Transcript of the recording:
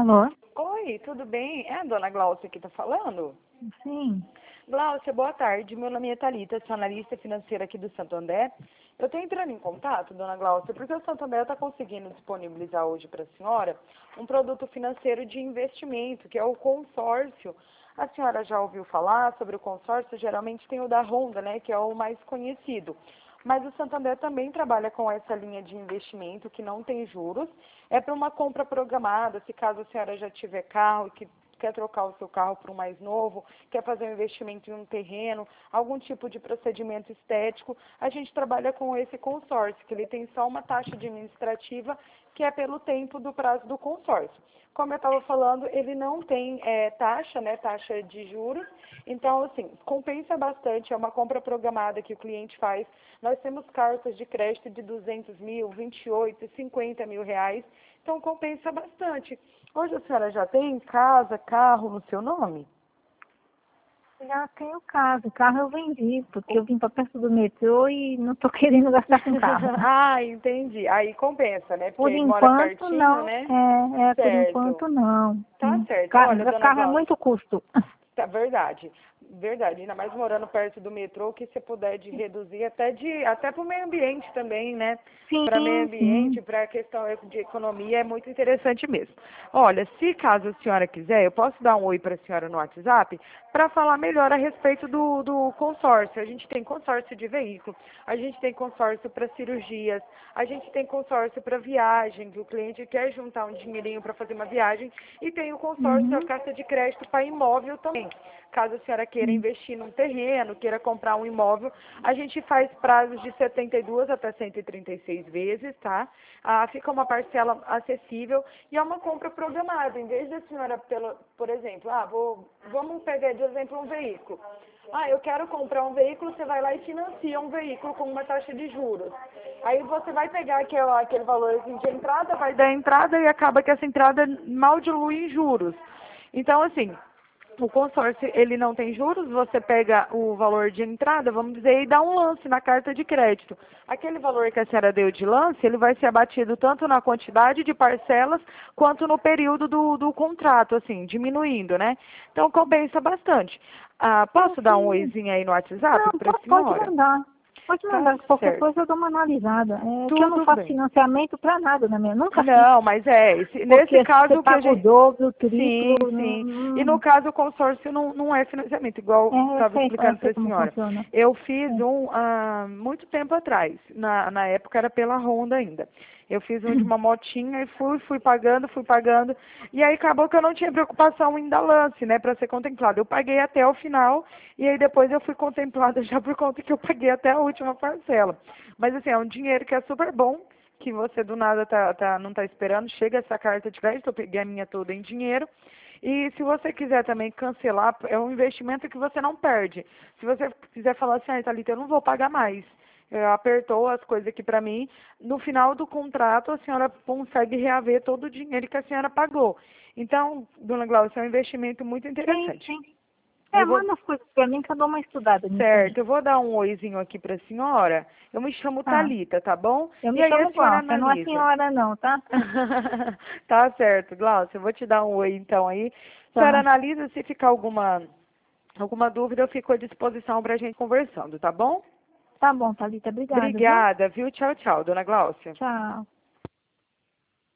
Alô? Oi, tudo bem? É a dona Glaucia que está falando? Sim. Glaucia, boa tarde. Meu nome é Thalita, sou analista financeira aqui do Santander. Eu estou entrando em contato, dona Glaucia, porque o Santander está conseguindo disponibilizar hoje para a senhora um produto financeiro de investimento, que é o consórcio. A senhora já ouviu falar sobre o consórcio? Geralmente tem o da Honda, né, que é o mais conhecido. Mas o Santander também trabalha com essa linha de investimento que não tem juros. É para uma compra programada, se caso a senhora já tiver carro e que quer trocar o seu carro por um mais novo, quer fazer um investimento em um terreno, algum tipo de procedimento estético, a gente trabalha com esse consórcio, que ele tem só uma taxa administrativa que é pelo tempo do prazo do consórcio. Como eu estava falando, ele não tem taxa, né, taxa de juros, então, assim, compensa bastante, é uma compra programada que o cliente faz. Nós temos cartas de crédito de 200 mil, 28, 50 mil reais, então compensa bastante. Hoje a senhora já tem casa, carro no seu nome? Já tenho carro. O carro eu vendi, porque eu vim para perto do metrô e não estou querendo gastar com carro. Ah, entendi. Aí compensa, né? Porque Por ele mora enquanto, pertinho, não. né? Por Certo. enquanto, não. Tá certo. Olha, dona Carro é Glaucia, muito custo. tá, verdade, verdade. Ainda mais morando perto do metrô, que você puder de reduzir até para o meio ambiente também, né? Para meio Sim, ambiente, sim. para a questão de economia, é muito interessante mesmo. Olha, se caso a senhora quiser, eu posso dar um oi para a senhora no WhatsApp para falar melhor a respeito do consórcio. A gente tem consórcio de veículo, a gente tem consórcio para cirurgias, a gente tem consórcio para viagem, que o cliente quer juntar um dinheirinho para fazer uma viagem, e tem o consórcio, a Uhum. carta de crédito para imóvel também. Caso a senhora queira Uhum. investir num terreno, queira comprar um imóvel, a gente faz prazos de 72 até 136 vezes, tá? Fica uma parcela acessível e é uma compra programada. Em vez da senhora, por exemplo, vamos pegar de exemplo um veículo. Eu quero comprar um veículo, você vai lá e financia um veículo com uma taxa de juros. Aí você vai pegar aquele valorzinho de entrada, vai dar entrada e acaba que essa entrada mal dilui em juros. Então, assim, o consórcio, ele não tem juros, você pega o valor de entrada, vamos dizer, e dá um lance na carta de crédito. Aquele valor que a senhora deu de lance, ele vai ser abatido tanto na quantidade de parcelas, quanto no período do contrato, assim, diminuindo, né? Então, compensa bastante. Sim, Posso dar um sim. oizinho aí no WhatsApp Não, para a pode senhora? mandar. Pode Tá mandar. Qualquer certo. coisa eu dou uma analisada. É que eu não Tudo faço bem. financiamento para nada na minha. Nunca fiz. Não, mas nesse Porque você caso o que a paga o gente... dobro, o triplo. Sim, sim. E no caso o consórcio não é financiamento, igual estava Eu explicando para sei a como senhora. funciona. Eu fiz É. um muito tempo atrás, na época era pela Honda ainda. Eu fiz um de uma motinha e fui pagando, e aí acabou que eu não tinha preocupação em dar lance, né, para ser contemplado. Eu paguei até o final, e aí depois eu fui contemplada já por conta que eu paguei até a última parcela. Mas assim, é um dinheiro que é super bom, que você do nada não está esperando, chega essa carta de crédito, eu peguei a minha toda em dinheiro, e se você quiser também cancelar, é um investimento que você não perde. Se você quiser falar assim, Thalita, eu não vou pagar mais, apertou as coisas aqui para mim, no final do contrato a senhora consegue reaver todo o dinheiro que a senhora pagou. Então, dona Glaucia, é um investimento muito Sim, interessante. sim. Eu vou Manda as coisas pra mim que eu dou uma estudada nisso aí. Certo, eu vou dar um oizinho aqui para a senhora. Eu me chamo Tá. Thalita, tá bom? Eu E me aí a chamo senhora Glaucia, não é analisa. senhora não, tá? Tá certo, Glaucia, eu vou te dar um oi então aí. A senhora Tá. analisa, se ficar alguma dúvida, eu fico à disposição para a gente conversando, tá bom? Tá bom, Thalita. Obrigada, viu? Obrigada, viu? Tchau, tchau, dona Glaucia. Tchau.